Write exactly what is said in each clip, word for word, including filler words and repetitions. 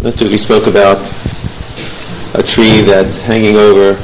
Last week we spoke about a tree that's hanging over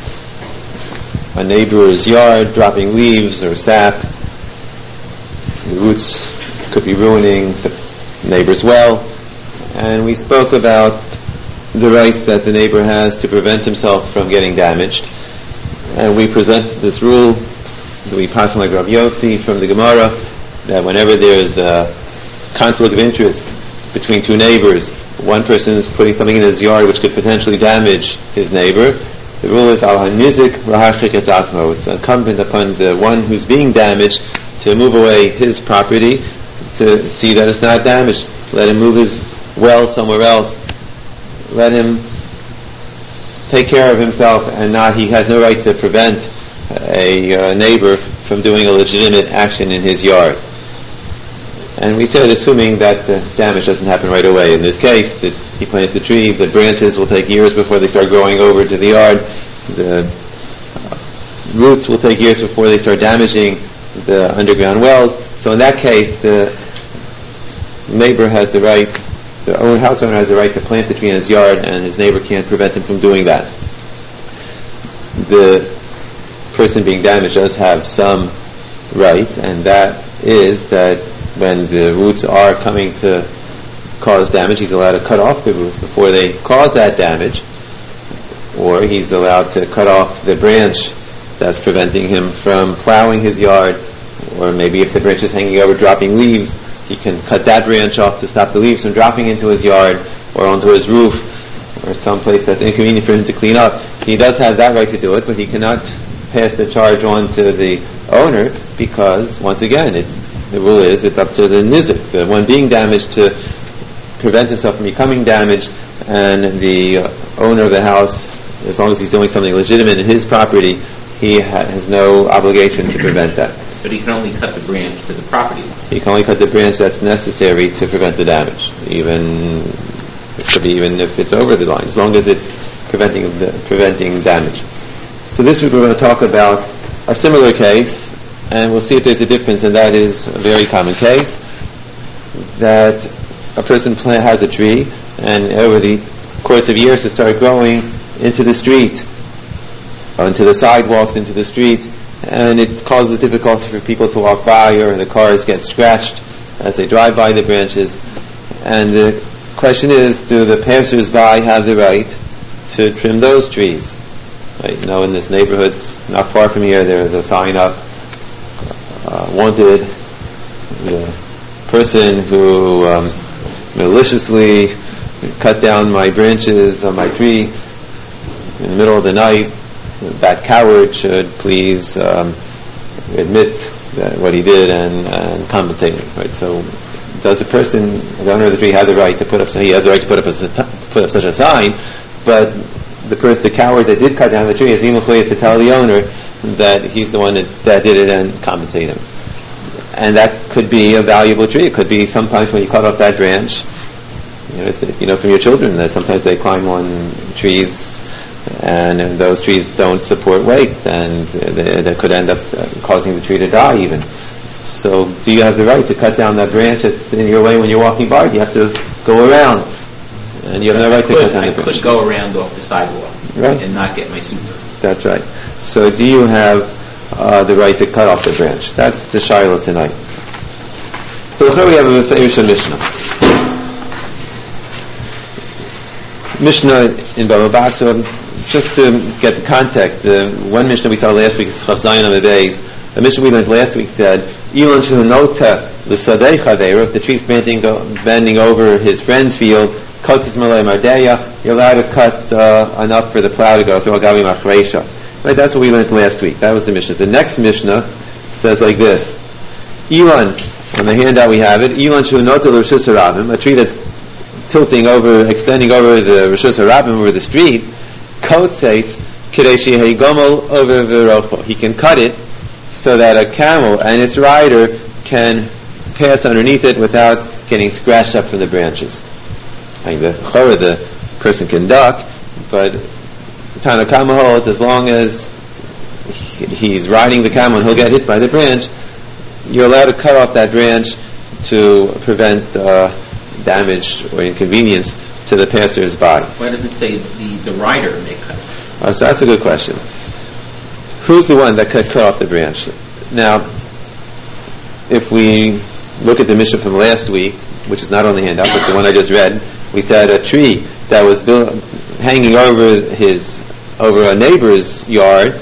a neighbor's yard, dropping leaves or sap. The roots could be ruining the neighbor's well. And we spoke about the right that the neighbor has to prevent himself from getting damaged. And we presented this rule that we pass on like Rav Yossi from the Gemara, that whenever there's a conflict of interest between two neighbors, one person is putting something in his yard which could potentially damage his neighbor, the rule is al hanizik v'harchik et atzmo. It's incumbent upon the one who's being damaged to move away his property to see that it's not damaged. Let him move his well somewhere else. Let him take care of himself, and not he has no right to prevent a uh, neighbor from doing a legitimate action in his yard. And we said, assuming that the damage doesn't happen right away. In this case, that he plants the tree, the branches will take years before they start growing over to the yard. The uh, roots will take years before they start damaging the underground wells. So in that case, the neighbor has the right, the owner, house owner has the right to plant the tree in his yard, and his neighbor can't prevent him from doing that. The person being damaged does have some rights, and that is that when the roots are coming to cause damage, he's allowed to cut off the roots before they cause that damage, or he's allowed to cut off the branch that's preventing him from plowing his yard, or maybe if the branch is hanging over dropping leaves, he can cut that branch off to stop the leaves from dropping into his yard or onto his roof or some place that's inconvenient for him to clean up. He does have that right to do it, but he cannot pass the charge on to the owner, because once again, it's the rule is it's up to the nizik, the one being damaged, to prevent himself from becoming damaged, and the uh, owner of the house, as long as he's doing something legitimate in his property, he ha- has no obligation to prevent that. But he can only cut the branch to the property line. He can only cut the branch that's necessary to prevent the damage, even it could be even if it's over the line, as long as it's preventing the, preventing damage. So this week we're going to talk about a similar case, and we'll see if there's a difference, and that is a very common case, that a person plant, has a tree, and over the course of years it started growing into the street, or into the sidewalks, into the street, and it causes difficulty for people to walk by, or the cars get scratched as they drive by the branches. And the question is, do the passers-by have the right to trim those trees? Right, you know, in this neighborhood, not far from here, there is a sign up, uh, wanted, the person who um, maliciously cut down my branches on my tree in the middle of the night, that coward should please um, admit that what he did and, and compensate him. Right. So, does the person, the owner of the tree, have the right to put up? He has the right to put up a, put up such a sign, but the person, the coward that did cut down the tree, is even clear to tell the owner that he's the one that, that did it and compensate him. And that could be a valuable tree. It could be sometimes when you cut off that branch, you know, it's, you know, from your children, that sometimes they climb on trees, and those trees don't support weight, and they, they could end up uh, causing the tree to die even. So do you have the right to cut down that branch that's in your way when you're walking by? You have to go around, and you have no right to cut down the branch. I could go around off the sidewalk, right, and not get my super. That's right. So do you have uh, the right to cut off the branch? That's the Shiloh tonight. So here we have a famous Mishnah. Mishnah in Baba Basra, just to get the context, the one Mishnah we saw last week is Chav Zayin on the days. The Mishnah we learned last week said, Ilan Shehunota l'sadei chaveira, if the tree's bending, bending over his friend's field, kotzis malei mardeya, you're allowed to cut uh, enough for the plow to go through agavi machreisha. Right, that's what we learned last week. That was the Mishnah. The next Mishnah says like this, Ilan, on the handout we have it, Ilan Shehunota l'reshus harabim, a tree that's tilting over, extending over the reshus harabim, over the street, kotzes kidei shehei gomel over v'rocho. He can cut it so that a camel and its rider can pass underneath it without getting scratched up from the branches. I mean, the chorah, the person can duck, but Tana Kama holds, as long as he's riding the camel and he'll get hit by the branch, you're allowed to cut off that branch to prevent uh, damage or inconvenience to the passers-by. Why does it say the, the rider may cut it? Uh, so that's a good question. Who's the one that could cut off the branch? Now, if we look at the Mishnah from last week, which is not on the handout, but the one I just read, we said a tree that was built, hanging over his, over a neighbor's yard,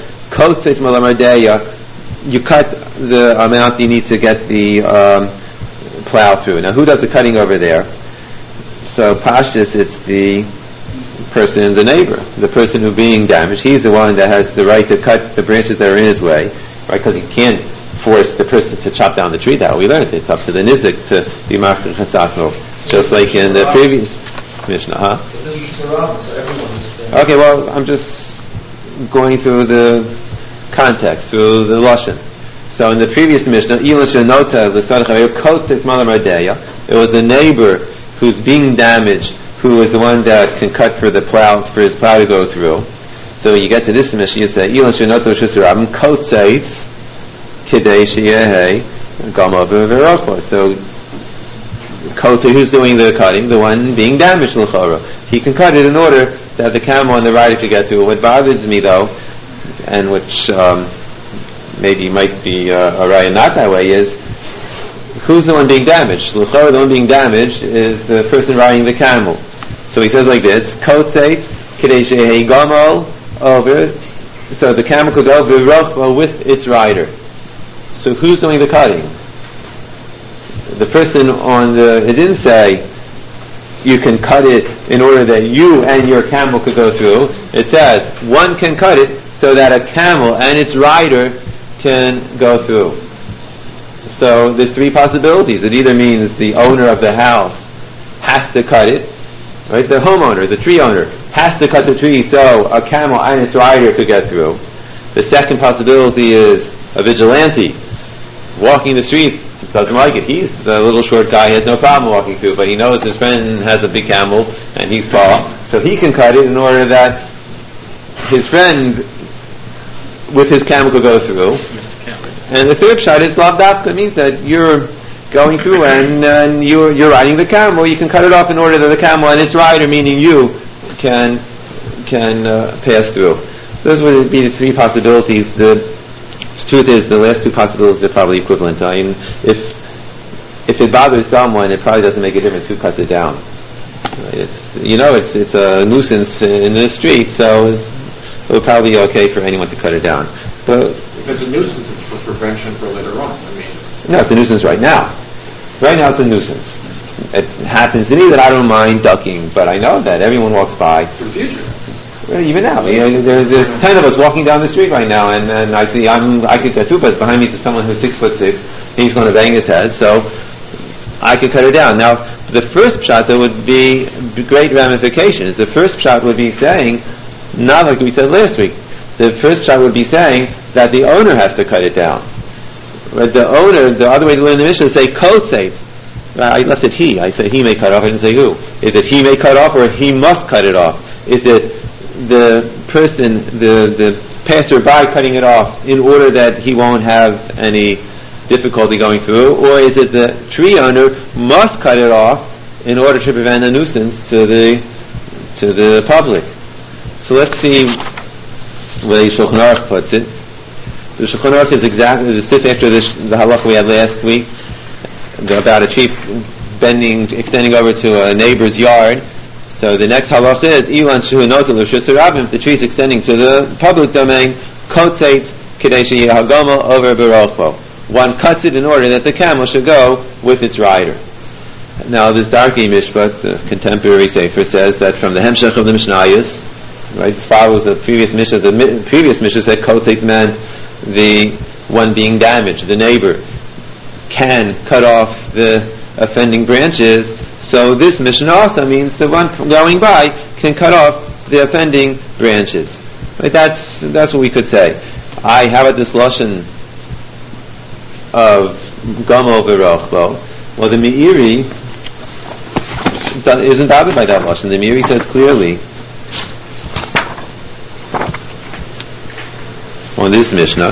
you cut the amount you need to get the um, plow through. Now, who does the cutting over there? So, Pashtus, it's the person, the neighbor, the person who's being damaged. He's the one that has the right to cut the branches that are in his way, right? Because he can't force the person to chop down the tree. That we learned. It's up to the nizik to be mafkir chasasno, just like in the previous Mishnah. Huh? Okay, well, I'm just going through the context, through the lashon. So in the previous Mishnah, it was a neighbor who's being damaged, who is the one that can cut for the plow, for his plow to go through. So you get to this Mishnah, you say, so who's doing the cutting? The one being damaged, he can cut it in order that the camel and the rider could get through. What bothers me though, and which um, maybe might be uh, a raya not that way, is who's the one being damaged? The one being damaged is the person riding the camel. So he says like this, Kotzeit, Kedei Shehei Gamal, over, so the camel could go V'rochva with its rider. So who's doing the cutting? The person on the, it didn't say you can cut it in order that you and your camel could go through. It says one can cut it so that a camel and its rider can go through. So there's three possibilities. It either means the owner of the house has to cut it, right? The homeowner, the tree owner, has to cut the tree so a camel and its rider could get through. The second possibility is a vigilante walking the street, doesn't like it. He's the little short guy, has no problem walking through, but he knows his friend has a big camel and he's tall, so he can cut it in order that his friend with his camel could go through. And the third shot is lav dafka, means that you're going through and, and you're, you're riding the camel, you can cut it off in order that the camel and its rider, meaning you, can can uh, pass through. Those would be the three possibilities. The truth is, the last two possibilities are probably equivalent. I mean, if if it bothers someone, it probably doesn't make a difference who cuts it down. It's, you know, it's it's a nuisance in the street, so it's, it would probably be okay for anyone to cut it down. But if it's a nuisance, it's for prevention for later on. I mean, no, it's a nuisance right now. Right now, it's a nuisance. It happens to me that I don't mind ducking, but I know that everyone walks by. For the future. Well, even now, you know, there, there's ten of us walking down the street right now, and, and I see I'm I could cut through, but behind me is someone who's six foot six. He's going to bang his head, so I could cut it down. Now, the first shot there would be great ramifications. The first shot would be saying, not like we said last week. The first shot would be saying that the owner has to cut it down. But the owner, the other way to learn the Mishnah is say kotzeitz. I left it he. I said he may cut off. I didn't say who. Is it he may cut off or he must cut it off? Is it the person, the the passerby cutting it off in order that he won't have any difficulty going through, or is it the tree owner must cut it off in order to prevent a nuisance to the to the public? So let's see where the Shulchan Aruch puts it. The Shulchan Aruch is exactly the sif after the, the halach we had last week about a tree bending, extending over to a neighbor's yard. So the next halach is Ilan Shehu Notel L'Shus Rabim. If the tree is extending to the public domain, Kotzeitz Kedei Sheyehagomel over Berochvo. One cuts it in order that the camel should go with its rider. Now this Darkei Mishpat, the contemporary sefer, says that from the Hemshech of the Mishnayos, right, this follows the previous Mishnah. The mi- previous Mishnah said Kotzeitz meant the one being damaged, the neighbor, can cut off the offending branches. So this Mishnah also means the one going by can cut off the offending branches. Right? That's that's what we could say. I have at this lashon of Gamo v'Rochbo. Well, the Meiri isn't bothered by that lashon. The Meiri says clearly on this Mishnah,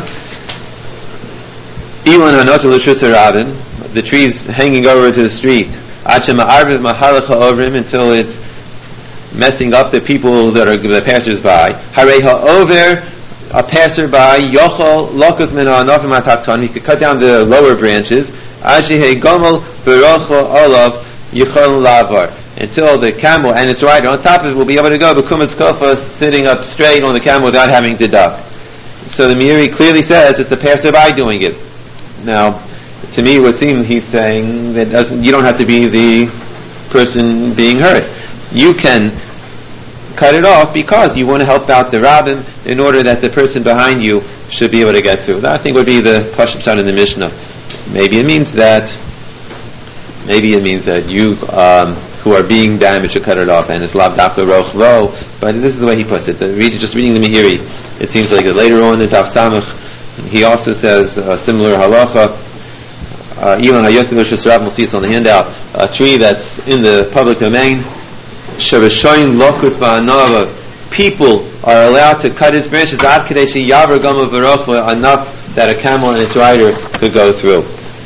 Ilan hanotel l'shus haradin, the trees hanging over to the street, until it's messing up the people that are the passers-by. Harei ha'over, a passerby, yochol lokus min ha'anofim ha'takton, he could cut down the lower branches, ashi he'gomel v'rocho olav yichol lavar, until the camel and its rider on top of it will be able to go b'kumas kofa, sitting up straight on the camel without having to duck. So the Meiri clearly says it's the passerby doing it. Now, to me, it would seem he's saying that doesn't, you don't have to be the person being hurt. You can cut it off because you want to help out the rabbin in order that the person behind you should be able to get through. That I think would be the pashut pshat in the Mishnah. Maybe it means that. Maybe it means that you um, who are being damaged should cut it off, and it's lav dafka roch lo. But this is the way he puts it. So read, just reading the Meiri, it seems like later on in Daf Samach, he also says a similar halacha. Even uh, we'll see it on the handout. A tree that's in the public domain. People are allowed to cut its branches enough that a camel and its rider could go through.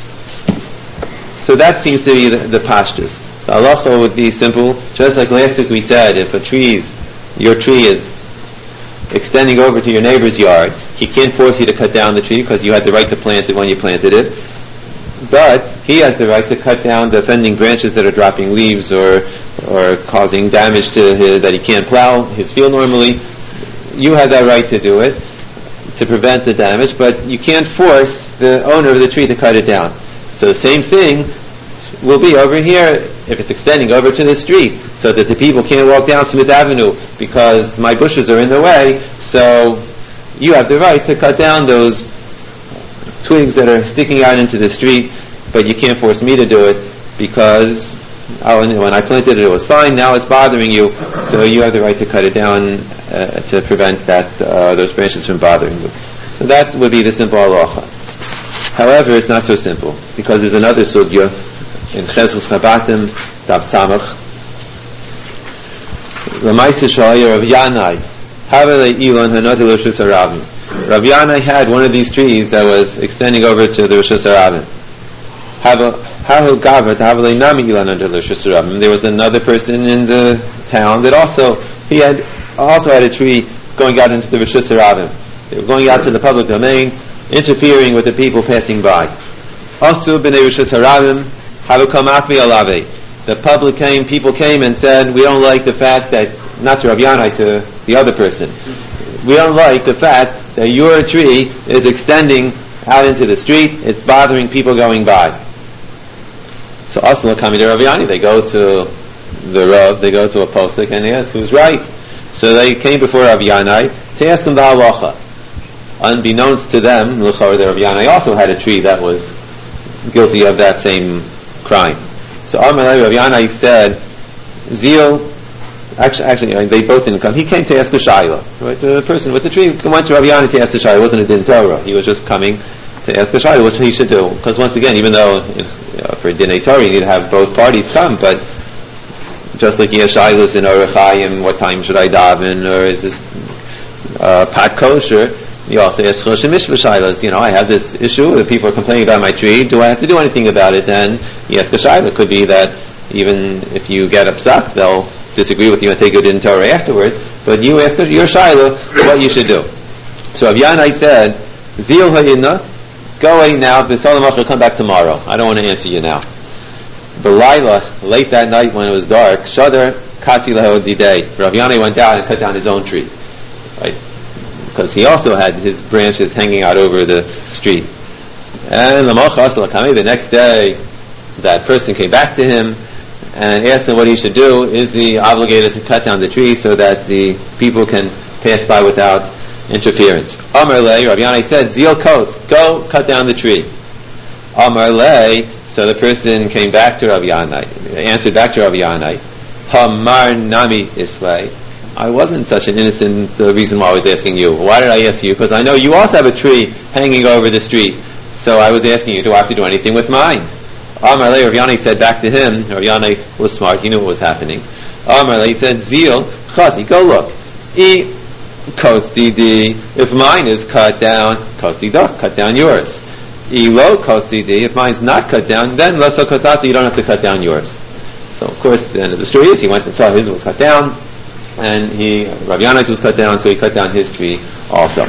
So that seems to be the, the pashtus. The halacha would be simple, just like last week we said, if a tree's, your tree is extending over to your neighbor's yard, he can't force you to cut down the tree because you had the right to plant it when you planted it. But he has the right to cut down the offending branches that are dropping leaves or or causing damage to his, that he can't plow his field normally. You have that right to do it, to prevent the damage, but you can't force the owner of the tree to cut it down. So the same thing will be over here if it's extending over to the street, so that the people can't walk down Smith Avenue because my bushes are in the way. So you have the right to cut down those twigs that are sticking out into the street, but you can't force me to do it because oh, when I planted it, it was fine. Now it's bothering you, so you have the right to cut it down uh, to prevent that uh, those branches from bothering you. So that would be the simple halacha. However, it's not so simple because there's another sugya in Chesed Chabatim Daf Samach. L'maisa sh'haya Rav Yanai Havelei Ilon Hanoti L'Rishus HaRabim. Rav Yanai had one of these trees that was extending over to the Rishus HaRabim. There was another person in the town that also he had also had a tree going out into the Rishus HaRabim. They were going out to the public domain, interfering with the people passing by. Also, b'nei Rishus HaRabim havukam akvi alave. The public came, people came and said, we don't like the fact that, not to Rav Yanai, to the other person, we don't like the fact that your tree is extending out into the street, it's bothering people going by. So Asla Kami to Rav Yanai, they go to the Rav, they go to a posek and they ask who's right. So they came before Rav Yanai to ask him the halacha. Unbeknownst to them, L'chor, the Rav Yanai also had a tree that was guilty of that same crime. So Amalei Rav Yanai said, Zeal, actually, actually they both didn't come. He came to ask a shayla. Right? The person with the tree went to Rav Yanai to ask a shayla. It wasn't a din Torah. He was just coming to ask a shayla, which he should do. Because once again, even though you know, for Dinei Torah you need to have both parties come, but just like you have shaylas in Orach Chaim, what time should I daven, or is this uh, pat kosher? You also ask Chosh and Mishvah shaylas. You know, I have this issue. If people are complaining about my tree, do I have to do anything about it? Then you ask a shayla. It could be that even if you get upset, they'll disagree with you and take it in Torah afterwards. But you ask your shayla what you should do. So Rav Yanai said, Zil hayinna. Go away now, the Salamach will come back tomorrow. I don't want to answer you now. B'layla, late that night when it was dark, Shadar Katzi Leho Didei. Rav Yanai went out and cut down his own tree. Right? Because he also had his branches hanging out over the street. And the next day, that person came back to him and asked him what he should do. Is he obligated to cut down the tree so that the people can pass by without interference? Amar lei, Rav Yanai said, Zil kot, go cut down the tree. Amar lei, so the person came back to Rav Yanai, answered back to Rav Yanai, Hamar nami islay. I wasn't such an innocent uh, reason why I was asking you. Why did I ask you? Because I know you also have a tree hanging over the street. So I was asking you, do I have to do anything with mine? Amar lei, Rav Yanai said back to him, Rav Yanai was smart, he knew what was happening. Amar lei, he said, Zil, chazi, go look. E Kostidi, if mine is cut down, Kostida, cut down yours. Elo Kostidi, if mine's not cut down, then Laso Kotata, you don't have to cut down yours. So of course the end of the story is he went and saw his was cut down, and he Rav Yanai's was cut down, so he cut down his tree also.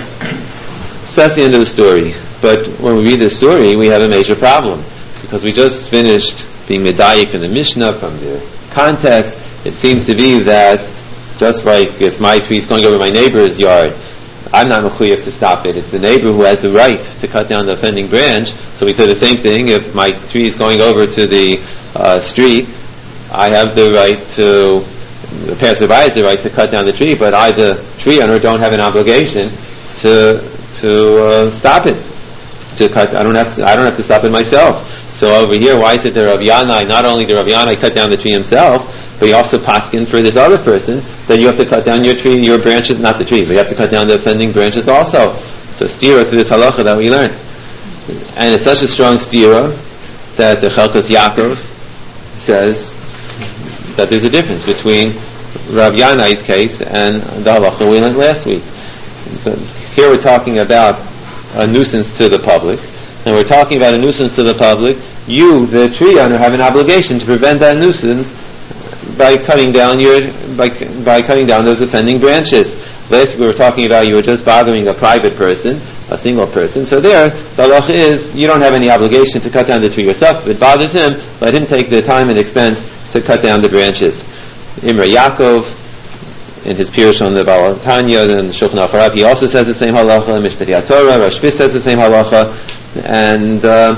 So that's the end of the story. But when we read this story, we have a major problem, because we just finished being medayik in the Mishnah from the context. It seems to be that just like if my tree is going over my neighbor's yard, I'm not mechuyev to stop it. It's the neighbor who has the right to cut down the offending branch. So we say the same thing. If my tree is going over to the uh, street, I have the right to, the passerby has the right to cut down the tree, but I, the tree owner, don't have an obligation to to uh, stop it. To cut, I don't have to. I don't have to stop it myself. So over here, why is it that Rav Yanai, not only did Rav Yanai cut down the tree himself, but he also paskin for this other person that you have to cut down your tree, your branches, not the tree, but you have to cut down the offending branches also. So stira to this halacha that we learned. And it's such a strong stira that the Chelkas Yaakov says that there's a difference between Rav Yanai's case and the halacha we learned last week. So here we're talking about a nuisance to the public, and we're talking about a nuisance to the public. You, the tree owner, have an obligation to prevent that nuisance by cutting down your by by cutting down those offending branches. Last week we were talking about you were just bothering a private person, a single person. So there, the halacha is you don't have any obligation to cut down the tree yourself. If it bothers him, let him take the time and expense to cut down the branches. Imre Yaakov, in his Pirush on the Baal Tanya and the Shulchan Aruch Harav, he also says the same halacha. Mishpat Torah, Rosh Fish says the same halacha, and uh,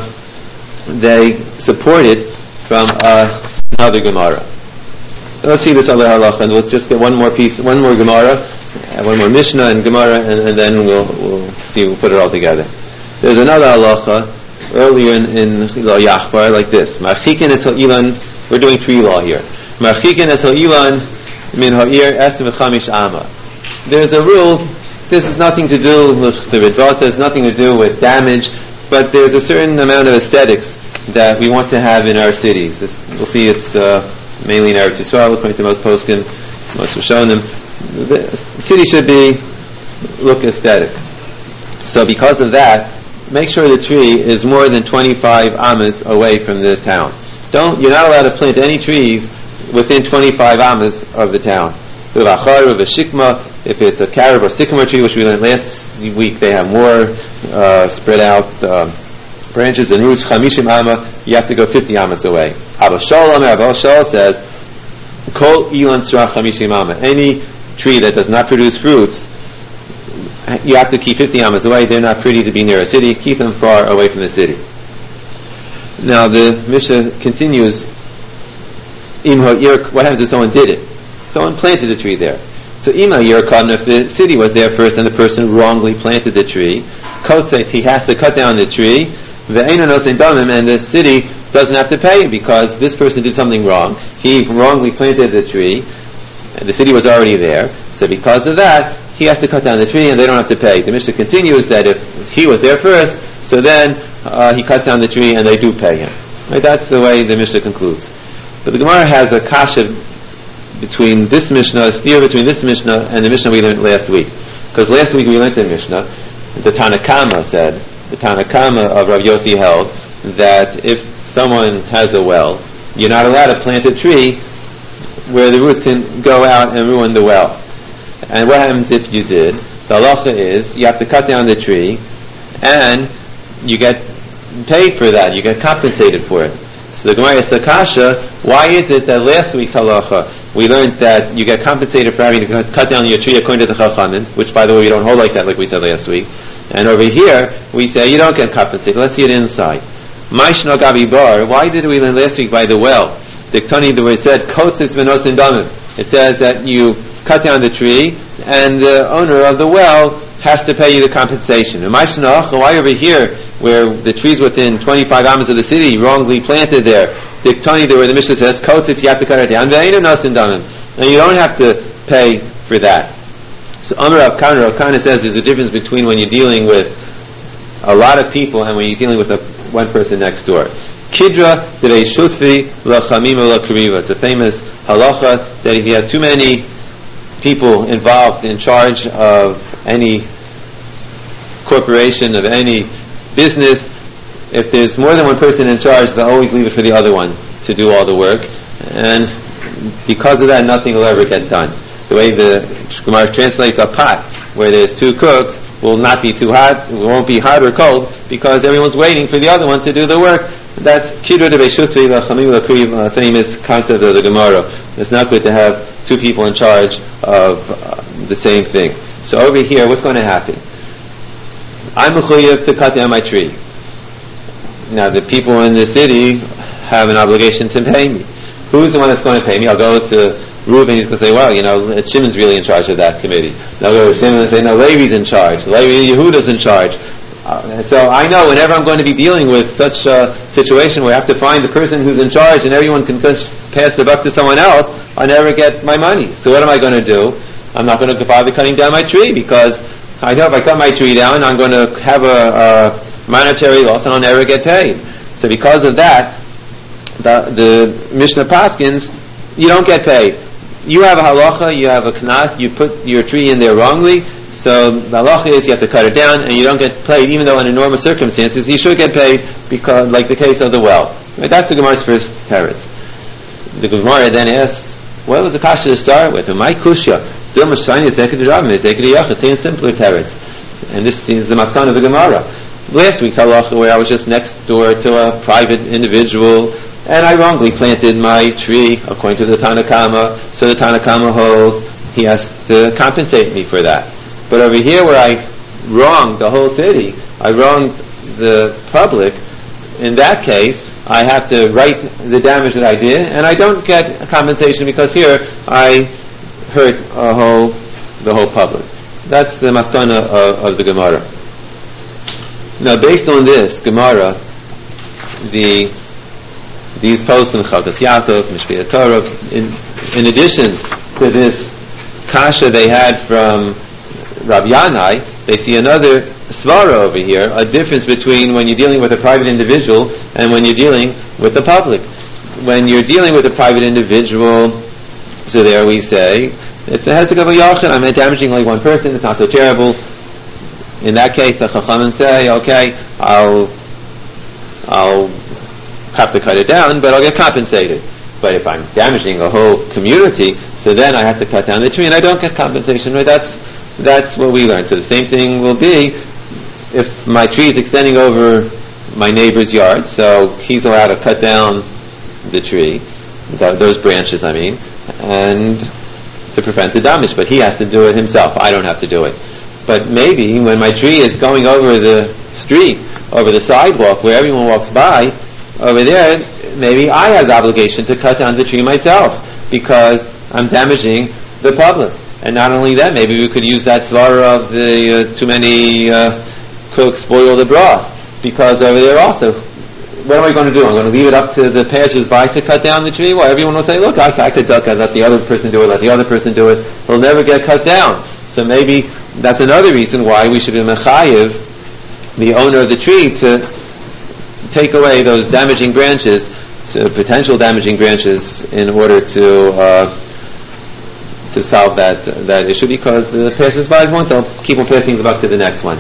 they support it from uh, another Gemara. Let's see this other halacha, and we'll just get one more piece, one more Gemara, uh, one more Mishnah and Gemara, and, and then we'll we'll see, we'll put it all together. There's another halacha earlier in, in Lo Yachbar like this. Marchikin es ha'Ilan, we're doing tree law here. Marchikin es ha'Ilan min ha'ir esem v'chamish ama. There's a rule, this has nothing to do with, the Ritva says nothing to do with damage, but there's a certain amount of aesthetics that we want to have in our cities. This, we'll see it's uh, mainly in Eretz Yisrael, according to most poskim, most Rishonim. The city should be look aesthetic. So because of that, make sure the tree is more than twenty-five amas away from the town. Don't, you're not allowed to plant any trees within twenty-five amas of the town. If it's a carob or sycamore tree, which we learned last week, they have more uh, spread out uh, branches and roots. Chamishim ama, you have to go fifty amas away. Abba Shalom, Abba Shalom says, Kol ilan tzrach chamishim ama. Any tree that does not produce fruits, you have to keep fifty amas away. They're not pretty to be near a city. Keep them far away from the city. Now the Mishnah continues. Im ha'ir, what happens if someone did it? Someone planted a tree there. So im ha'ir kadna, if the city was there first and the person wrongly planted the tree, kotzeis, he has to cut down the tree. Ve'einu nosein damim, and the city doesn't have to pay because this person did something wrong. He wrongly planted the tree, and the city was already there. So because of that, he has to cut down the tree, and they don't have to pay. The Mishnah continues that if he was there first, so then uh, he cuts down the tree, and they do pay him. Right? That's the way the Mishnah concludes. But the Gemara has a kasha between this Mishnah, a steer between this Mishnah and the Mishnah we learned last week. Because last week we learned the Mishnah, the Tanakama said, the Tanakama of Rav Yossi held that if someone has a well, you're not allowed to plant a tree where the roots can go out and ruin the well. And what happens if you did? The halacha is you have to cut down the tree and you get paid for that, you get compensated for it. So the Gemara asks the kasha, why is it that last week's halacha we learned that you get compensated for having to cut down your tree according to the Chachamim, which by the way we don't hold like that like we said last week, and over here we say you don't get compensated. Let's see it inside. Maishno Gabi Bar, why did we learn last week by the well? Diktani, the way said, Kotzis v'nosin damim. It says that you cut down the tree and the owner of the well has to pay you the compensation. And Maishno, why over here where the trees within twenty-five amas of the city wrongly planted there, Diktani, the way the Mishnah says, Kotzis, you have to cut it down. Ve'einu nosin damim. And you don't have to pay for that. So Amar Rav Kana, Rav Kana says there's a difference between when you're dealing with a lot of people and when you're dealing with a, one person next door. Kidra Derei Shutfi Lachamim La Kariva. It's a famous halacha that if you have too many people involved in charge of any corporation, of any business, if there's more than one person in charge, they'll always leave it for the other one to do all the work. and because of that, nothing will ever get done. The way the Gemara translates a pot, where there's two cooks, will not be too hot, it won't be hot or cold, because everyone's waiting for the other one to do the work. That's Kiru de Beishutri, the Chamim L'Kri, a famous concept of the Gemara. It's not good to have two people in charge of uh, the same thing. So over here, what's going to happen? I'm mechuyev to cut down my tree. Now, the people in the city have an obligation to pay me. Who's the one that's going to pay me? I'll go to Reuben, he's going to say, well, you know, Shimon's really in charge of that committee. And I'll go to Shimon and say, no, Levi's in charge. Levi, Yehuda's in charge. Uh, so I know whenever I'm going to be dealing with such a situation where I have to find the person who's in charge and everyone can push, pass the buck to someone else, I never get my money. So what am I going to do? I'm not going to bother cutting down my tree, because I know if I cut my tree down, I'm going to have a, a monetary loss and I'll never get paid. So because of that, the, the Mishnah Paskins, you don't get paid. You have a halacha, you have a knas, you put your tree in there wrongly, so the halacha is you have to cut it down, and you don't get paid, even though under normal circumstances you should get paid, because, like the case of the well. Right? That's the Gemara's first teretz. The Gemara then asks, what was the kasha to start with? My kushya, say in simpler teretz. And this is the maskan of the Gemara. Last week's halacha, where I was just next door to a private individual, and I wrongly planted my tree according to the Tanakama, so the Tanakama holds he has to compensate me for that. But over here where I wronged the whole city, I wronged the public, in that case, I have to write the damage that I did, and I don't get compensation because here I hurt a whole, the whole public. That's the maskana of, of the Gemara. Now based on this Gemara, the these posts from Chavdas Yaakov, Mishpei Torah, in, in addition to this kasha they had from Rav Yanai, they see another svara over here, a difference between when you're dealing with a private individual and when you're dealing with the public. When you're dealing with a private individual, so there we say, it's a hezek of a yachid, I'm damaging like one person, it's not so terrible. In that case, the Chachamim say, okay, I'll, I'll have to cut it down, but I'll get compensated. But if I'm damaging a whole community, so then I have to cut down the tree and I don't get compensation. Right? That's that's what we learned. So the same thing will be if my tree is extending over my neighbor's yard, so he's allowed to cut down the tree, th- those branches I mean, and to prevent the damage, but he has to do it himself. I don't have to do it. But maybe when my tree is going over the street, over the sidewalk where everyone walks by, over there, maybe I have the obligation to cut down the tree myself because I'm damaging the public. And not only that, maybe we could use that svara of the uh, too many uh, cooks spoil the broth, because over there also, what am I going to do? I'm going to leave it up to the passers-by to cut down the tree? Well, everyone will say, look, I, I could duck, I let the other person do it, let the other person do it. It'll never get cut down. So maybe that's another reason why we should be mechayiv the owner of the tree to take away those damaging branches, to potential damaging branches, in order to uh, to solve that that issue, because the passers-by won't, they'll keep on passing the buck to the next one.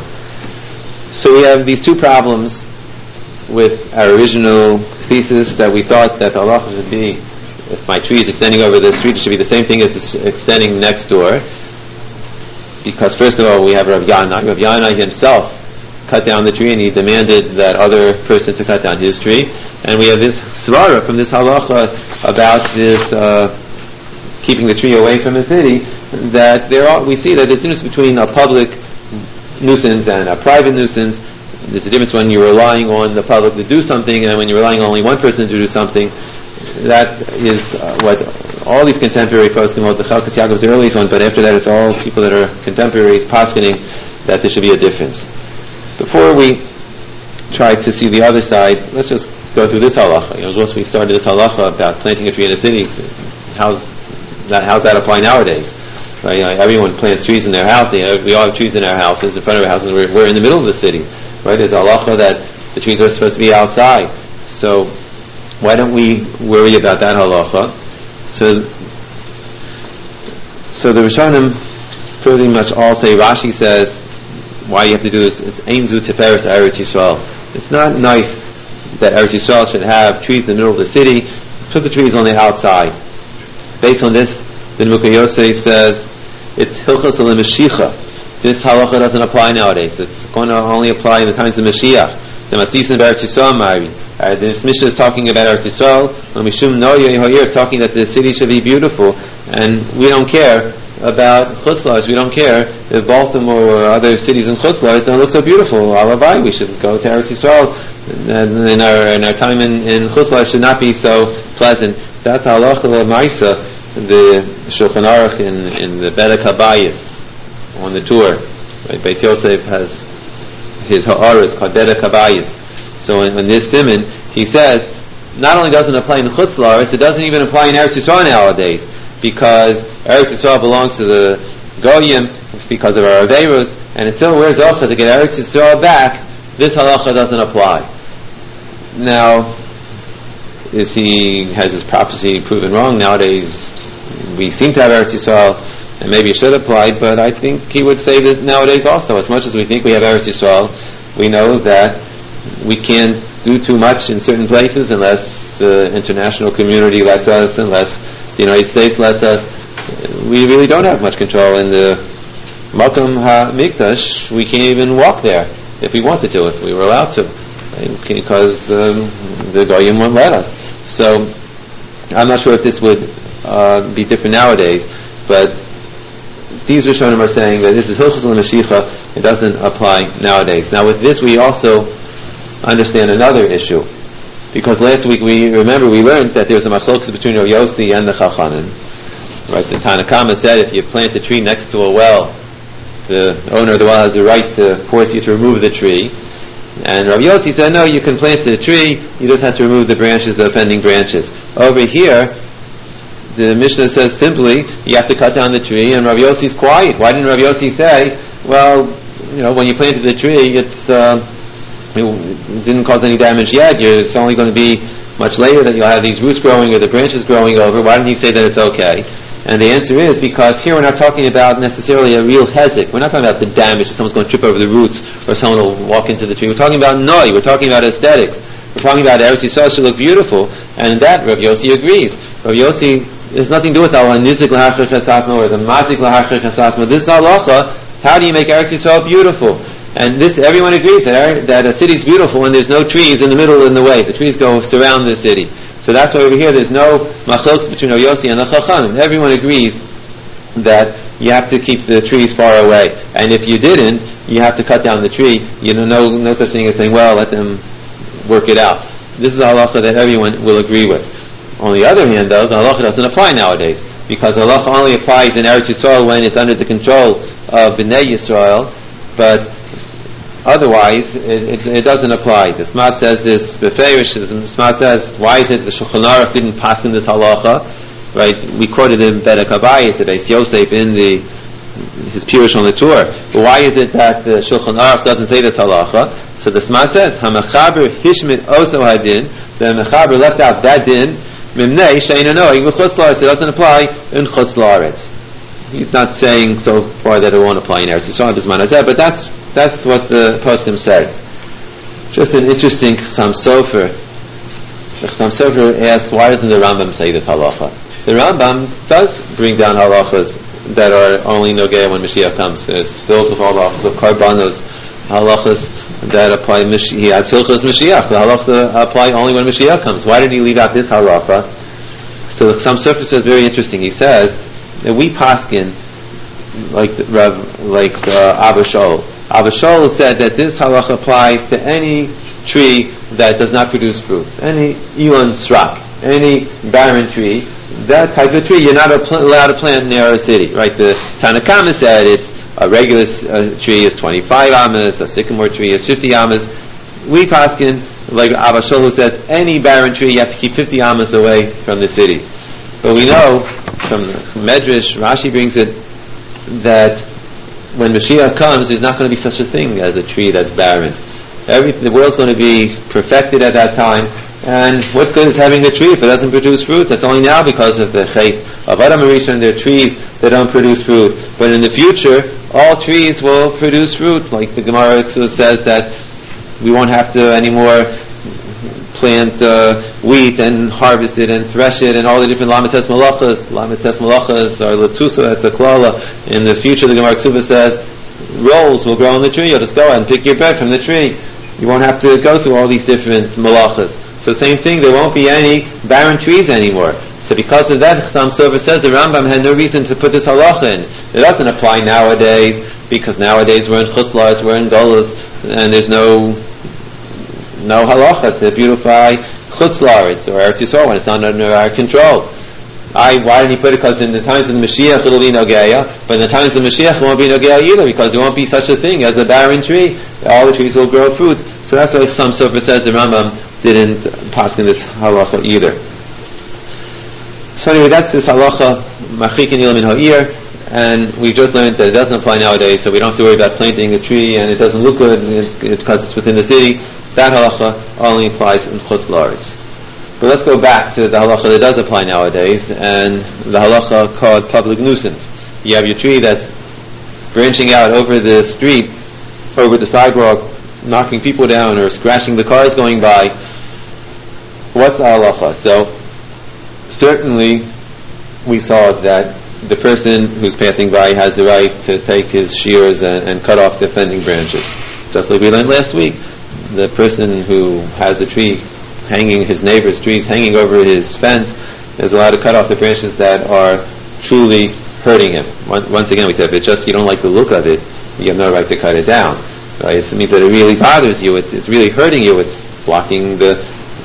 So we have these two problems with our original thesis that we thought that the halacha should be, if my tree is extending over the street, it should be the same thing as it's extending next door. Because first of all, we have Rav Yanai. Rav Yanai himself cut down the tree and he demanded that other person to cut down his tree. And we have this svara from this halacha about this uh, keeping the tree away from the city, that there are, we see that there's a difference between a public nuisance and a private nuisance. There's a difference when you're relying on the public to do something and when you're relying on only one person to do something. That is uh, what all these contemporary poskim hold. The Chalkas Yaakov is the earliest one, but after that it's all people that are contemporaries poskening that there should be a difference. Before we try to see the other side, let's just go through this halacha. You know, once we started this halacha about planting a tree in a city, how's that, how's that apply nowadays? Right? You know, everyone plants trees in their house. You know, we all have trees in our houses, in front of our houses. We're, we're in the middle of the city. Right? There's a halacha that the trees are supposed to be outside. So why don't we worry about that halacha? So, so the Rishonim pretty much all say, Rashi says, why you have to do this, it's Einzu Tiferes Eretz Yisrael. It's not nice that Eretz Yisrael should have trees in the middle of the city. put the trees on the outside. Based on this, the Nukah Yosef says it's Hilchos L'Mashiach. This halacha doesn't apply nowadays. It's going to only apply in the times of Mashiach. The Masisin Eretz Yisrael Mari. Uh, this Mishnah is talking about Eretz Yisrael. When Mishum Noya Yehoyer is talking that the city should be beautiful, and we don't care about Chutz La'aretz. We don't care if Baltimore or other cities in Chutz La'aretz don't look so beautiful. Alavai, we should go to Eretz Yisrael, and in our in our time in, in Chutz La'aretz should not be so pleasant. That's halacha l'maisa. The Shulchan Aruch in in the Bedek Habayis on the tour. Right? Beis Yosef has his ha'aras called Bedek Habayis. So in, in this siman, he says, not only doesn't it apply in Chutz La'aretz, it doesn't even apply in Eretz Yisrael nowadays, because Eretz Yisrael belongs to the Goyim because of our Averos, and until we're Zocha to get Eretz Yisrael back, this halacha doesn't apply. Now, is he, has his prophecy proven wrong? Nowadays, we seem to have Eretz Yisrael, and maybe it should apply, but I think he would say that nowadays also, as much as we think we have Eretz Yisrael, we know that we can't do too much in certain places unless the international community lets us, unless the United States lets us. We really don't have much control in the Makom HaMikdash. We can't even walk there if we wanted to, if we were allowed to, because um, the Goyim won't let us. So I'm not sure if this would uh, be different nowadays, but these Rishonim are saying that this is Hilchos L'Mashiach. It doesn't apply nowadays. Now with this we also understand another issue, because last week we remember we learned that there's a machlokes between Rav Yossi and the Chachamim. Right, the Tanakama said if you plant a tree next to a well, the owner of the well has the right to force you to remove the tree. And Rav Yossi said, no, you can plant the tree, you just have to remove the branches, the offending branches. Over here, the Mishnah says simply, you have to cut down the tree, and Rav Yossi's quiet. Why didn't Rav Yossi say, well, you know, when you planted the tree, it's uh, it didn't cause any damage yet, You're, it's only going to be much later that you'll have these roots growing or the branches growing over. Why didn't he say that it's okay? And the answer is because here we're not talking about necessarily a real hezek. We're not talking about the damage that someone's going to trip over the roots or someone will walk into the tree. We're talking about noi. We're talking about aesthetics. We're talking about Eretz Yisrael should look beautiful. And in that, Rav Yossi agrees. Rav Yossi, there's nothing to do with the nizik l'hachar chesatma or the mazik l'hachar chesatma. This is halacha. How do you make Eretz Yisrael beautiful? And this, everyone agrees that, that a city's beautiful when there's no trees in the middle in the way. The trees go surround the city. So that's why over here there's no machlokes between Rav Yossi and the Chachamim. Everyone agrees that you have to keep the trees far away. And if you didn't, you have to cut down the tree. You know, no, no such thing as saying, well, let them work it out. This is a halacha that everyone will agree with. On the other hand, though, the halacha doesn't apply nowadays, because the halacha only applies in Eretz Yisrael when it's under the control of Bnei Yisrael, but otherwise, it, it, it doesn't apply. The Smat says this, Beferish, the Smat says, why is it the Shulchan Aruch didn't pass in this halacha? Right? We quoted in Bedek Habayis, the Beis Yosef in the, his Pirush on the tour. But why is it that the Shulchan Aruch doesn't say this halacha? So the Smat says, HaMechaber Hishmit Oso Hadin, the Mechaber left out that din, Mimnei Sheina Noeg V'chutz La'aretz, it doesn't apply in Chutz La'aretz. He's not saying so far that it won't apply in Eretz Yisrael, but that's That's what the poskim say. Just an interesting Chassam Sofer. The Chassam Sofer asks, why doesn't the Rambam say this halacha? The Rambam does bring down halachas that are only nogea when Mashiach comes. It's filled with halachas of karbanos, halachas that apply. He has hilchos Mashiach. The halachas that apply only when Mashiach comes. Why did he leave out this halacha? So the Chassam Sofer says very interesting. He says that we paskin like Rav, like uh, Abba Shaul. Abba Shaul said that this halacha applies to any tree that does not produce fruits, any Elon Srak, any barren tree. That type of tree you're not allowed to plant near a city, right? The Tanakama said it's a regular uh, tree is twenty-five amas, a sycamore tree is fifty amas. We paskin like Abba Shaul who says any barren tree you have to keep fifty amas away from the city. But we know from Medrash, Rashi brings it, that when Mashiach comes, there's not going to be such a thing as a tree that's barren. Everything, the world's going to be perfected at that time, and what good is having a tree if it doesn't produce fruit? That's only now because of the chait of Adam Rishon. There are trees that don't produce fruit, but in the future, all trees will produce fruit. Like the Gemara says that we won't have to anymore plant uh, wheat and harvest it and thresh it and all the different lamites malachas. Lamites malachas are letusa, that's a klala. In the future, the Gemara Ksuba says, rolls will grow on the tree. You'll just go out and pick your bread from the tree. You won't have to go through all these different malachas. So same thing, there won't be any barren trees anymore. So because of that, Chassam Sofer says the Rambam had no reason to put this halacha in. It doesn't apply nowadays, because nowadays we're in Chutz La'aretz, we're in Golus, and there's no no halacha to beautify Chutz La'aretz or Eretz Yisrael when it's not under our control. I, why didn't he put it? Because in the times of the Mashiach it'll be Nogeya, but in the times of the Mashiach it won't be Nogeya either, because there won't be such a thing as a barren tree. All the trees will grow fruits. So that's why Chassam Sofer says the Rambam didn't paskin this halacha either. So anyway, that's this halacha, machikin il min ha'ir, and we just learned that it doesn't apply nowadays, so we don't have to worry about planting a tree and it doesn't look good because it's within the city. That halacha only applies in Chutz La'aretz. But let's go back to the halacha that does apply nowadays, and the halacha called public nuisance. You have your tree that's branching out over the street, over the sidewalk, knocking people down or scratching the cars going by. What's the halacha? So, certainly we saw that the person who's passing by has the right to take his shears and, and cut off the offending branches. Just like we learned last week, the person who has a tree hanging, his neighbor's trees hanging over his fence, is allowed to cut off the branches that are truly hurting him. Once again, we said, if it's just you don't like the look of it, you have no right to cut it down. Right? It means that it really bothers you. It's it's really hurting you. It's blocking the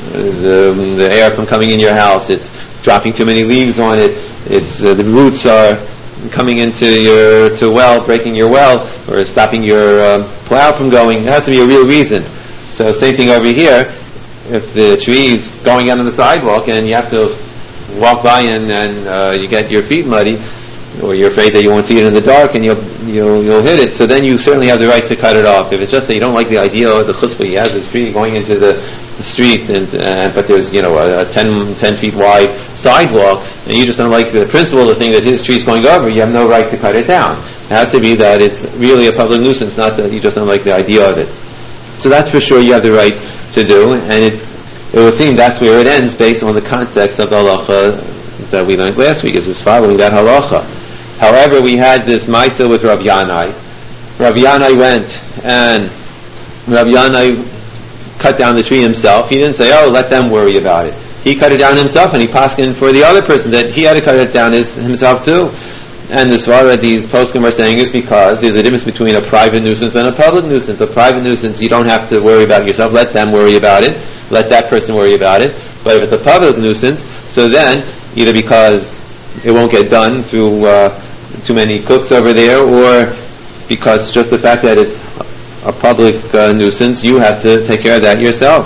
the the air from coming in your house. It's dropping too many leaves on it. It's uh, the roots are coming into your to well, breaking your well, or stopping your uh, plow from going. There has to be a real reason. So same thing over here. If the tree is going out on the sidewalk and you have to walk by and, and uh, you get your feet muddy, or you're afraid that you won't see it in the dark and you'll you'll you'll hit it, so then you certainly have the right to cut it off. If it's just that you don't like the idea of the chutzpah, he has this tree going into the, the street, and uh, but there's you know a, a ten, ten feet wide sidewalk, and you just don't like the principle, the thing that his tree is going over, you have no right to cut it down. It has to be that it's really a public nuisance, not that you just don't like the idea of it. So that's for sure you have the right to do, and it it would seem that's where it ends based on the context of the halacha that we learned last week, is is following that halacha. However, we had this Maisa with Rav Yanai. Rav Yanai went and Rav Yanai cut down the tree himself. He didn't say, oh, let them worry about it. He cut it down himself, and he paskined for the other person that he had to cut it down his, himself too. And the svara that these poskim are saying is because there's a difference between a private nuisance and a public nuisance. A private nuisance, you don't have to worry about yourself. Let them worry about it. Let that person worry about it. But if it's a public nuisance, so then, either because it won't get done through uh, too many cooks over there, or because just the fact that it's a public uh, nuisance, you have to take care of that yourself.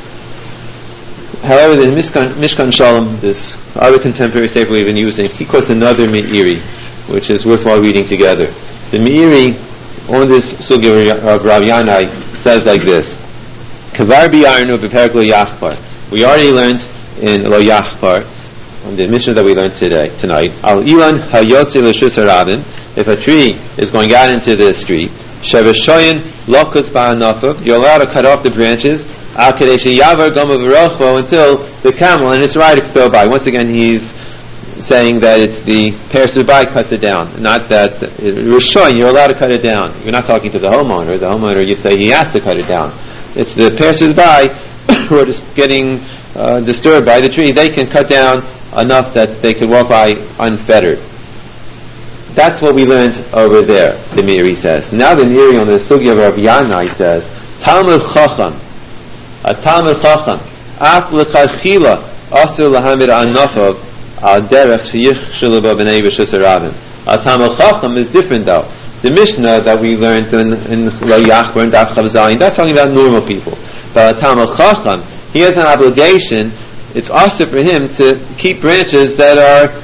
However, the Mishkan, Mishkan Shalom, this other contemporary sefer we've been using, he quotes another Meiri, which is worthwhile reading together. The Meiri, on this sugya of Rav Yanai, says like this: Kavar biyarnu b'perek lo yachpar. We already learned in lo yachpar, on the Mishnah that we learned today, tonight, al ilan hayotzi l'shus harabim, if a tree is going out into the street, sheveshoyin lokus ba'anafav, you're allowed to cut off the branches, al kadesh yavar gama v'rochvo, until the camel and its rider can go by. Once again, he's saying that it's the passerby cuts it down, not that Rishoyin, you're allowed to cut it down. You're not talking to the homeowner. The homeowner, you say he has to cut it down. It's the passersby who are just getting uh, disturbed by the tree. They can cut down enough that they could walk by unfettered. That's what we learned over there, the Meiri says. Now the Meiri on the Sugya of Rav Yanai says, Talmud Chacham, a Talmud Chacham, Af l'chachila, asur lahamid anafav, al derech sheyichshulu b'bnei b'shus harabim. A Talmud Chacham is different though. The Mishnah that we learned in, in Lo Yachbar and Daf Chav Zayin, that's talking about normal people. But a Talmud Chacham, he has an obligation. It's also for him to keep branches that are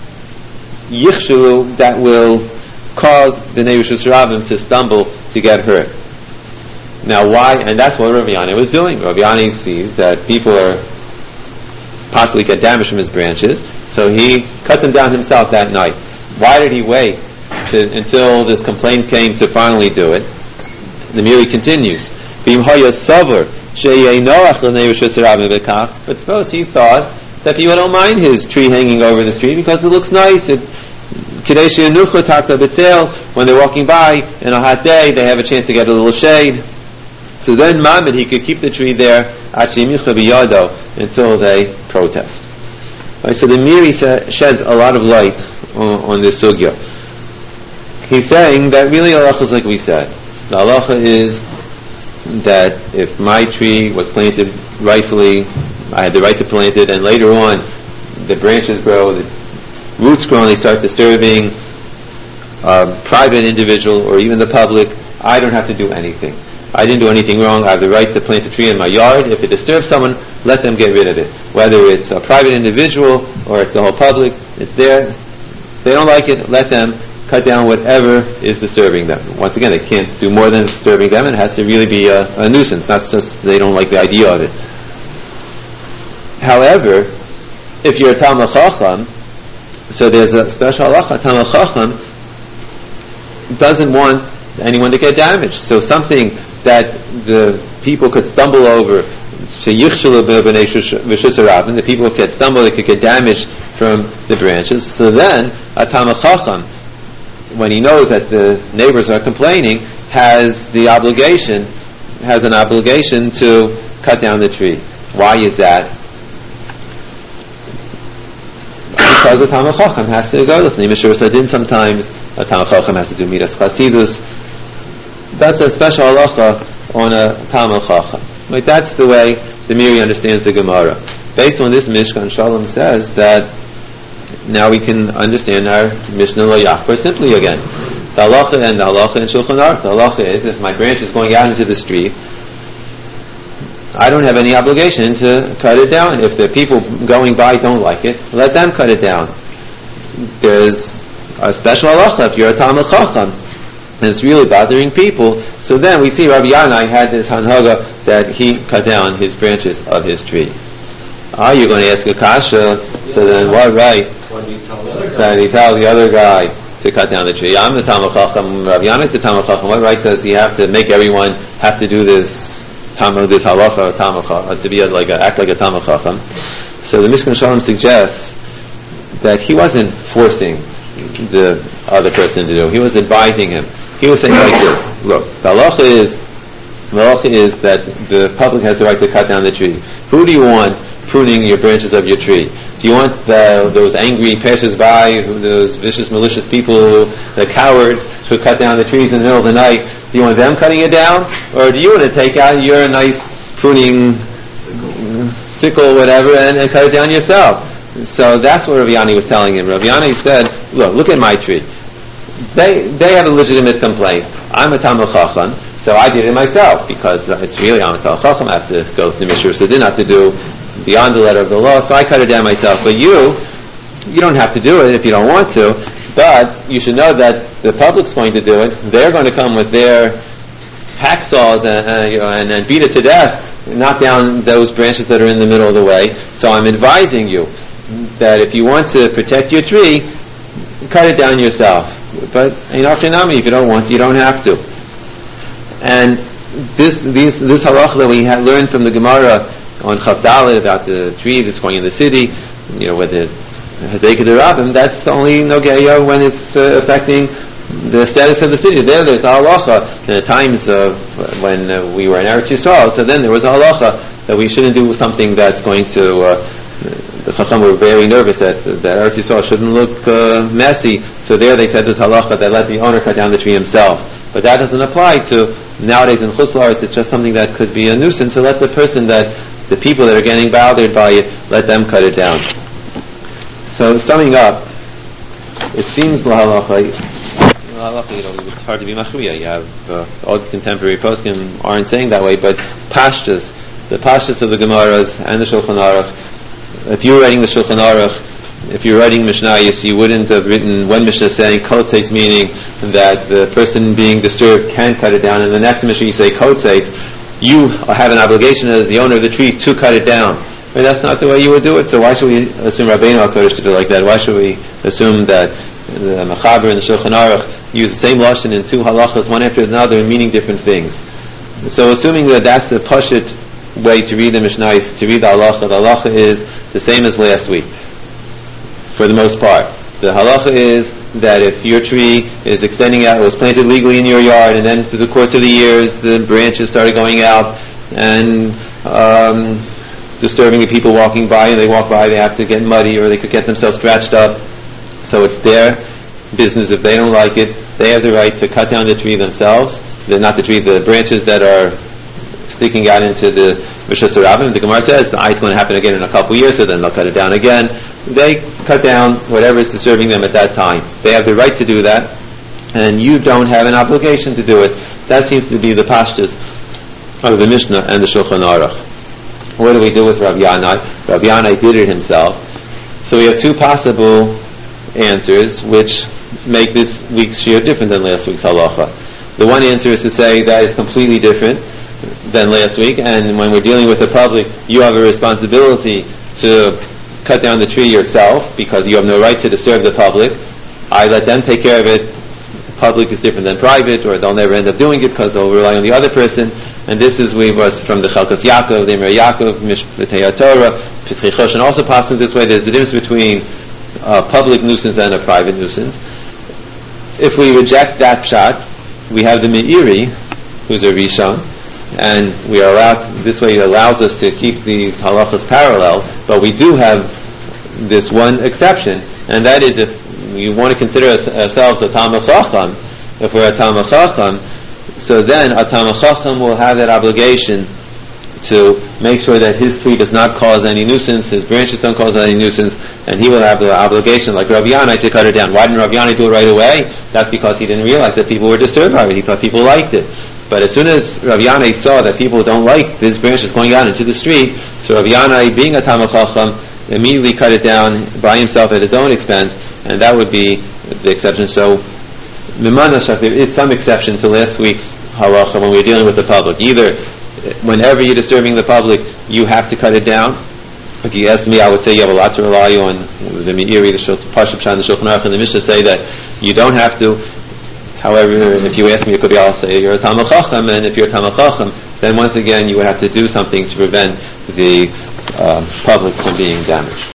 yichshulu, that will cause the Bnei B'shus harabim to stumble, to get hurt. Now why? And that's what Rav Yanai was doing. Rav Yanai sees that people are possibly get damaged from his branches, so he cut them down himself that night. Why did he wait to, until this complaint came to finally do it? The Meiri continues, B'im haya savar But suppose he thought that people don't mind his tree hanging over the street because it looks nice. It, when they're walking by in a hot day, they have a chance to get a little shade. So then Mamad, he could keep the tree there until they protest. Right, so the Miri sheds a lot of light on, on this sugya. He's saying that really halacha is like we said. The halacha is that if my tree was planted rightfully, I had the right to plant it, and later on the branches grow, the roots grow, and they start disturbing a private individual or even the public, I don't have to do anything. I didn't do anything wrong. I have the right to plant a tree in my yard. If it disturbs someone, let them get rid of it. Whether it's a private individual or it's the whole public, it's there. If they don't like it, let them cut down whatever is disturbing them. Once again, they can't do more than disturbing them. It has to really be a, a nuisance, not just they don't like the idea of it. However, if you're a Talmid Chacham, so there's a special halacha. Talmid Chacham doesn't want anyone to get damaged. So something that the people could stumble over, the people could stumble, they could get damaged from the branches. So then, a Talmid Chacham, when he knows that the neighbors are complaining, has the obligation, has an obligation to cut down the tree. Why is that? Because the Talmid Chacham has to go with Mishur Sadin. Sometimes a Talmid Chacham has to do Midas Chasidus. That's a special halacha on a Talmid Chacham. Like that's the way the Miri understands the Gemara. Based on this, Mishkan Shalom says that now we can understand our Mishnah Lo Yachbar simply again. The halacha and the halacha in Shulchan Aruch. The halacha is if my branch is going out into the street, I don't have any obligation to cut it down. If the people going by don't like it, let them cut it down. There's a special halacha if you're a Talmid Chacham and it's really bothering people. So then we see Rabbi Yanai had this hanhaga that he cut down his branches of his tree. Ah, you're going to ask a kasha. So then what right? That he tell the other guy to cut down the tree. I'm the Talmid Chacham. Rabbi Yanai is the Talmid Chacham. What right does he have to make everyone have to do this? This halacha or Talmid Chacham, to be like a, act like a Talmid Chacham. So the Mishkan Shalom suggests that he wasn't forcing the other person to do. He was advising him. He was saying like this: look, the halacha is, the halacha is that the public has the right to cut down the tree. Who do you want pruning your branches of your tree? Do you want the, those angry passers-by, those vicious, malicious people, the cowards who cut down the trees in the middle of the night? Do you want them cutting it down? Or do you want to take out your nice pruning sickle, whatever, and, and cut it down yourself? So that's what Rav Yani was telling him. Rav Yani said, look, look at my tree. They they have a legitimate complaint. I'm a Talmid Chacham, so I did it myself, because it's really, I'm a Talmid Chacham, I have to go to the Mishur Sadin, I have to do beyond the letter of the law, so I cut it down myself. But you, you don't have to do it if you don't want to, but you should know that the public's going to do it. They're going to come with their hacksaws and, and, and beat it to death, knock down those branches that are in the middle of the way. So I'm advising you that if you want to protect your tree, cut it down yourself. But if you don't want to, you don't have to. And this these, this halacha that we had learned from the Gemara on Chav Dalet about the tree that's going in the city, you know, whether it's Hazekah D'Rabim, that's only Nogeya when it's uh, affecting the status of the city. There, there's a halacha in the times of when uh, we were in Eretz Yisrael. So then there was a halacha that we shouldn't do something that's going to. Uh, the Chacham were very nervous that that Eretz Yisrael shouldn't look uh, messy. So there they said this halacha that let the owner cut down the tree himself. But that doesn't apply to nowadays in Chutz La'aretz. It's just something that could be a nuisance. So let the person that the people that are getting bothered by it, let them cut it down. So summing up, it seems lahalacha, lahalacha, you know, it's hard to be machriya. You have uh, all the contemporary poskim aren't saying that way, but pashtas, the pashtas of the Gemaras and the Shulchan Aruch. If you were writing the Shulchan Aruch, if you're writing Mishnayos, you wouldn't have written one Mishnah saying kotzeis, meaning that the person being disturbed can cut it down, and the next Mishnah you say kotzeis, you have an obligation as the owner of the tree to cut it down. But that's not the way you would do it, so why should we assume Rabbeinu HaKodesh to do it like that? Why should we assume that the Mechaber and the Shulchan Aruch use the same lashon in two halachas, one after another, meaning different things? So assuming that that's the pashut way to read the Mishnah is to read the halacha. The halacha is the same as last week, for the most part. The halacha is that if your tree is extending out, it was planted legally in your yard, and then through the course of the years, the branches started going out and um, disturbing the people walking by, and they walk by, they have to get muddy, or they could get themselves scratched up. So it's their business. If they don't like it, they have the right to cut down the tree themselves. They're not the tree, the branches that are sticking out into the Rishus Rabbim. The Gemara says ah, it's going to happen again in a couple of years, so then they'll cut it down again. They cut down whatever is disturbing them at that time. They have the right to do that, and you don't have an obligation to do it. That seems to be the pashtus of the Mishnah and the Shulchan Aruch. What do we do with Rav Yanai? Rav Yanai did it himself. So we have two possible answers which make this week's shiur different than last week's halacha. The one answer is to say that is completely different than last week, and when we're dealing with the public, you have a responsibility to cut down the tree yourself because you have no right to disturb the public. I let them take care of it. Public is different than private, or they'll never end up doing it because they'll rely on the other person. And this is we was from the Chelkas Yaakov, the Emir Yaakov, Mishneh Torah, Pitzchei Choshen also passes this way. There's a difference between a public nuisance and a private nuisance. If we reject that pshat, we have the Meiri, who's a Rishon, and we are allowed, this way it allows us to keep these halachas parallel, but we do have this one exception, and that is if we want to consider ourselves a Talmid Chacham, if we're a Talmid Chacham, so then a Talmid Chacham will have that obligation to make sure that his tree does not cause any nuisance, his branches don't cause any nuisance, and he will have the obligation, like Rav Yanai, to cut it down. Why didn't Rav Yanai do it right away? That's because he didn't realize that people were disturbed by it. He thought people liked it. But as soon as Rav Yanai saw that people don't like these branches going out into the street, so Rav Yanai, being a Talmid Chacham, immediately cut it down by himself at his own expense, and that would be the exception. So, Mimana Shach, there is some exception to last week's halacha when we're dealing with the public. Either whenever you're disturbing the public, you have to cut it down. If you ask me, I would say you have a lot to rely on. The Meiri, the Parshat Pshat, the Shulchan Aruch, and the Mishnah say that you don't have to. However, if you ask me, it could be I'll say you're a Talmid Chacham, and if you're a Talmid Chacham, then once again you would have to do something to prevent the uh, public from being damaged.